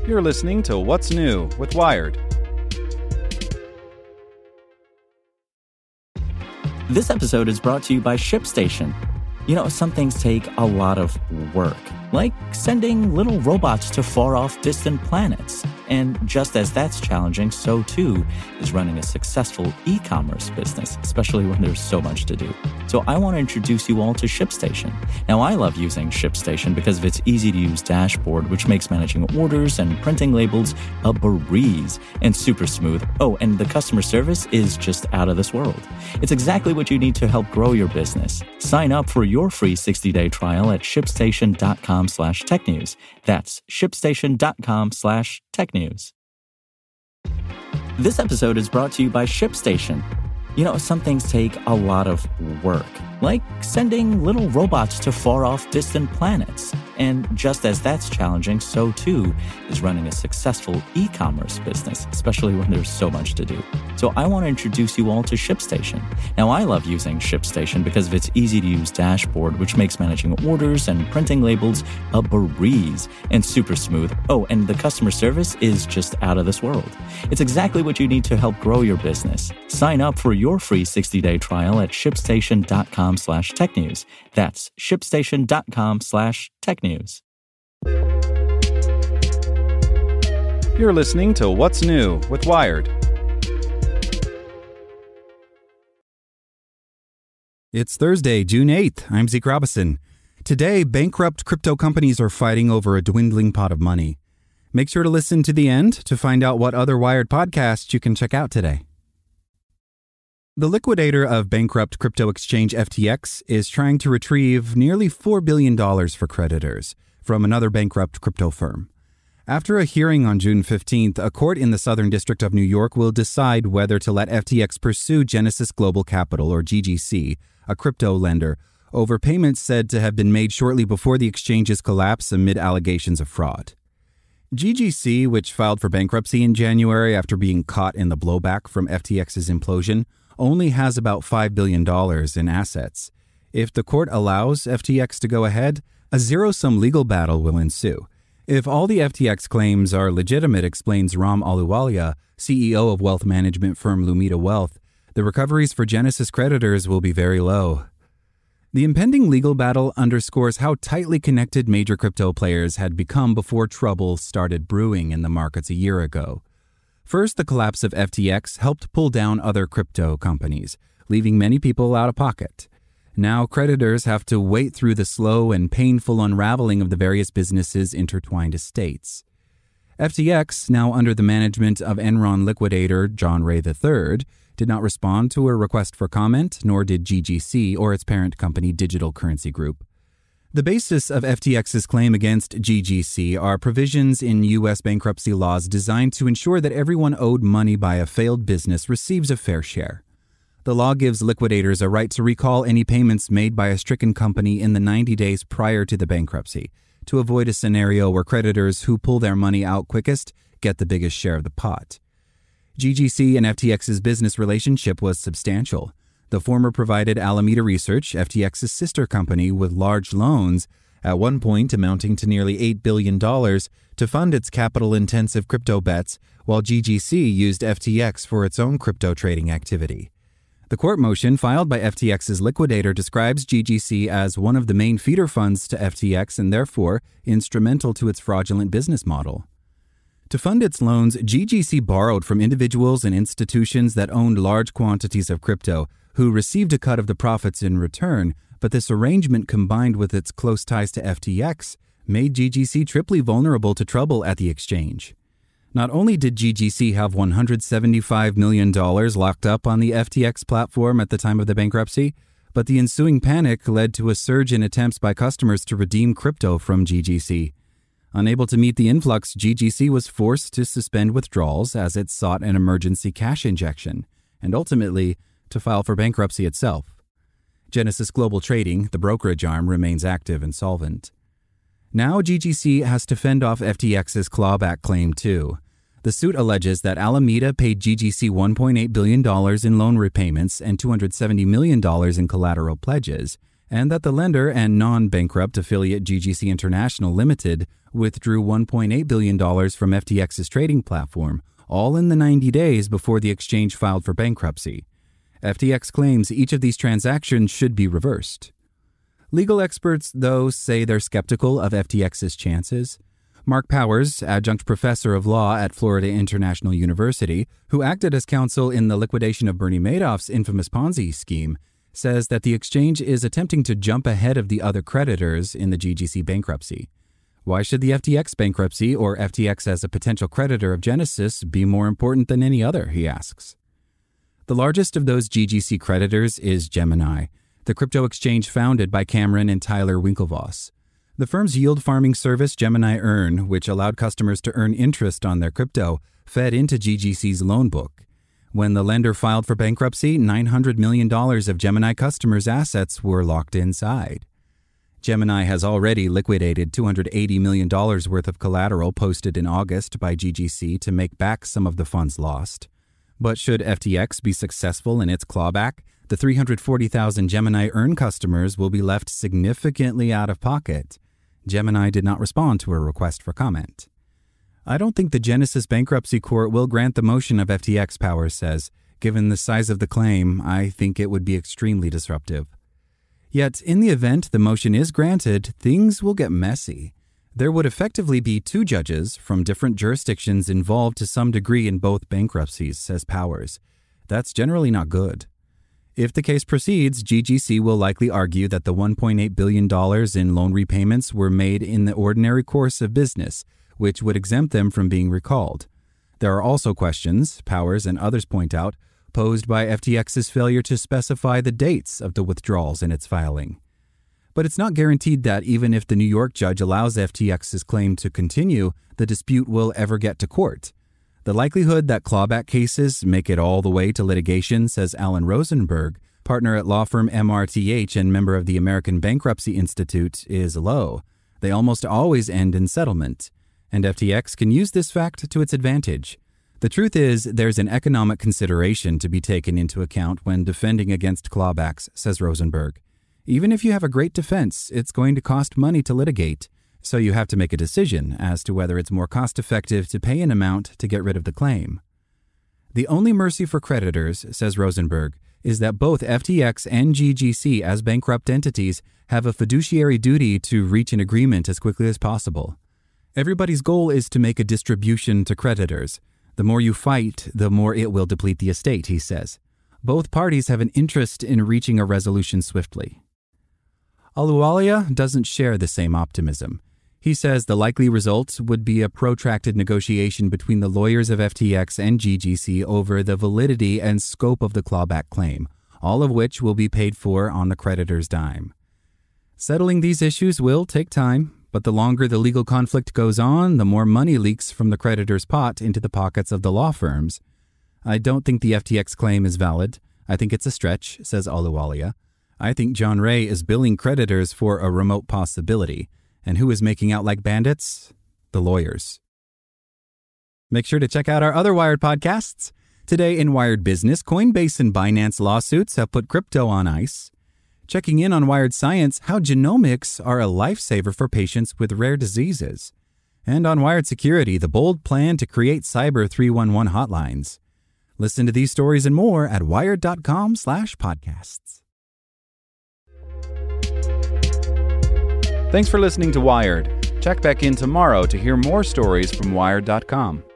You're listening to What's New with Wired. This episode is brought to you by ShipStation. You know, some things take a lot of work, like sending little robots to far-off distant planets. And just as that's challenging, so too is running a successful e-commerce business, especially when there's so much to do. So I want to introduce you all to ShipStation. Now, I love using ShipStation because of its easy-to-use dashboard, which makes managing orders and printing labels a breeze and super smooth. Oh, and the customer service is just out of this world. It's exactly what you need to help grow your business. Sign up for your free 60-day trial at shipstation.com/technews. That's shipstation.com/technews. This episode is brought to you by ShipStation. You know, some things take a lot of work, like sending little robots to far-off distant planets. And just as that's challenging, so too is running a successful e-commerce business, especially when there's so much to do. So I want to introduce you all to ShipStation. Now, I love using ShipStation because of its easy-to-use dashboard, which makes managing orders and printing labels a breeze and super smooth. Oh, and the customer service is just out of this world. It's exactly what you need to help grow your business. Sign up for your free 60-day trial at shipstation.com/technews. That's shipstation.com/technews. You're listening to What's New with Wired. It's Thursday, June 8th. I'm Zeke Robison. Today, bankrupt crypto companies are fighting over a dwindling pot of money. Make sure to listen to the end to find out what other Wired podcasts you can check out today. The liquidator of bankrupt crypto exchange FTX is trying to retrieve nearly $4 billion for creditors from another bankrupt crypto firm. After a hearing on June 15th, a court in the Southern District of New York will decide whether to let FTX pursue Genesis Global Capital, or GGC, a crypto lender, over payments said to have been made shortly before the exchange's collapse amid allegations of fraud. GGC, which filed for bankruptcy in January after being caught in the blowback from FTX's implosion, only has about $5 billion in assets. If the court allows FTX to go ahead, a zero-sum legal battle will ensue. If all the FTX claims are legitimate, explains Ram Ahluwalia, CEO of wealth management firm Lumida Wealth, the recoveries for Genesis creditors will be very low. The impending legal battle underscores how tightly connected major crypto players had become before trouble started brewing in the markets a year ago. First, the collapse of FTX helped pull down other crypto companies, leaving many people out of pocket. Now, creditors have to wait through the slow and painful unraveling of the various businesses' intertwined estates. FTX, now under the management of Enron liquidator John Ray III, did not respond to a request for comment, nor did GGC or its parent company Digital Currency Group. The basis of FTX's claim against GGC are provisions in U.S. bankruptcy laws designed to ensure that everyone owed money by a failed business receives a fair share. The law gives liquidators a right to recall any payments made by a stricken company in the 90 days prior to the bankruptcy, to avoid a scenario where creditors who pull their money out quickest get the biggest share of the pot. GGC and FTX's business relationship was substantial. The former provided Alameda Research, FTX's sister company, with large loans, at one point amounting to nearly $8 billion, to fund its capital-intensive crypto bets, while GGC used FTX for its own crypto trading activity. The court motion filed by FTX's liquidator describes GGC as one of the main feeder funds to FTX and therefore instrumental to its fraudulent business model. To fund its loans, GGC borrowed from individuals and institutions that owned large quantities of crypto, who received a cut of the profits in return, but this arrangement combined with its close ties to FTX made GGC triply vulnerable to trouble at the exchange. Not only did GGC have $175 million locked up on the FTX platform at the time of the bankruptcy, but the ensuing panic led to a surge in attempts by customers to redeem crypto from GGC. Unable to meet the influx, GGC was forced to suspend withdrawals as it sought an emergency cash injection, and ultimately to file for bankruptcy itself. Genesis Global Trading, the brokerage arm, remains active and solvent. Now GGC has to fend off FTX's clawback claim too. The suit alleges that Alameda paid GGC $1.8 billion in loan repayments and $270 million in collateral pledges, and that the lender and non-bankrupt affiliate GGC International Limited withdrew $1.8 billion from FTX's trading platform, all in the 90 days before the exchange filed for bankruptcy. FTX claims each of these transactions should be reversed. Legal experts, though, say they're skeptical of FTX's chances. Mark Powers, adjunct professor of law at Florida International University, who acted as counsel in the liquidation of Bernie Madoff's infamous Ponzi scheme, says that the exchange is attempting to jump ahead of the other creditors in the GGC bankruptcy. Why should the FTX bankruptcy or FTX as a potential creditor of Genesis be more important than any other, he asks. The largest of those GGC creditors is Gemini, the crypto exchange founded by Cameron and Tyler Winklevoss. The firm's yield farming service Gemini Earn, which allowed customers to earn interest on their crypto, fed into GGC's loan book. When the lender filed for bankruptcy, $900 million of Gemini customers' assets were locked inside. Gemini has already liquidated $280 million worth of collateral posted in August by GGC to make back some of the funds lost. But should FTX be successful in its clawback, the 340,000 Gemini Earn customers will be left significantly out of pocket. Gemini did not respond to a request for comment. I don't think the Genesis bankruptcy court will grant the motion of FTX, Powers says. Given the size of the claim, I think it would be extremely disruptive. Yet, in the event the motion is granted, things will get messy. There would effectively be two judges from different jurisdictions involved to some degree in both bankruptcies, says Powers. That's generally not good. If the case proceeds, GGC will likely argue that the $1.8 billion in loan repayments were made in the ordinary course of business, which would exempt them from being recalled. There are also questions, Powers and others point out, posed by FTX's failure to specify the dates of the withdrawals in its filing. But it's not guaranteed that even if the New York judge allows FTX's claim to continue, the dispute will ever get to court. The likelihood that clawback cases make it all the way to litigation, says Alan Rosenberg, partner at law firm MRTH and member of the American Bankruptcy Institute, is low. They almost always end in settlement, and FTX can use this fact to its advantage. The truth is, there's an economic consideration to be taken into account when defending against clawbacks, says Rosenberg. Even if you have a great defense, it's going to cost money to litigate, so you have to make a decision as to whether it's more cost-effective to pay an amount to get rid of the claim. The only mercy for creditors, says Rosenberg, is that both FTX and GGC as bankrupt entities have a fiduciary duty to reach an agreement as quickly as possible. Everybody's goal is to make a distribution to creditors. The more you fight, the more it will deplete the estate, he says. Both parties have an interest in reaching a resolution swiftly. Ahluwalia doesn't share the same optimism. He says the likely result would be a protracted negotiation between the lawyers of FTX and GGC over the validity and scope of the clawback claim, all of which will be paid for on the creditor's dime. Settling these issues will take time, but the longer the legal conflict goes on, the more money leaks from the creditor's pot into the pockets of the law firms. I don't think the FTX claim is valid. I think it's a stretch, says Ahluwalia. I think John Ray is billing creditors for a remote possibility. And who is making out like bandits? The lawyers. Make sure to check out our other Wired podcasts. Today in Wired Business, Coinbase and Binance lawsuits have put crypto on ice. Checking in on Wired Science, how genomics are a lifesaver for patients with rare diseases. And on Wired Security, the bold plan to create Cyber 311 hotlines. Listen to these stories and more at wired.com/podcasts. Thanks for listening to Wired. Check back in tomorrow to hear more stories from Wired.com.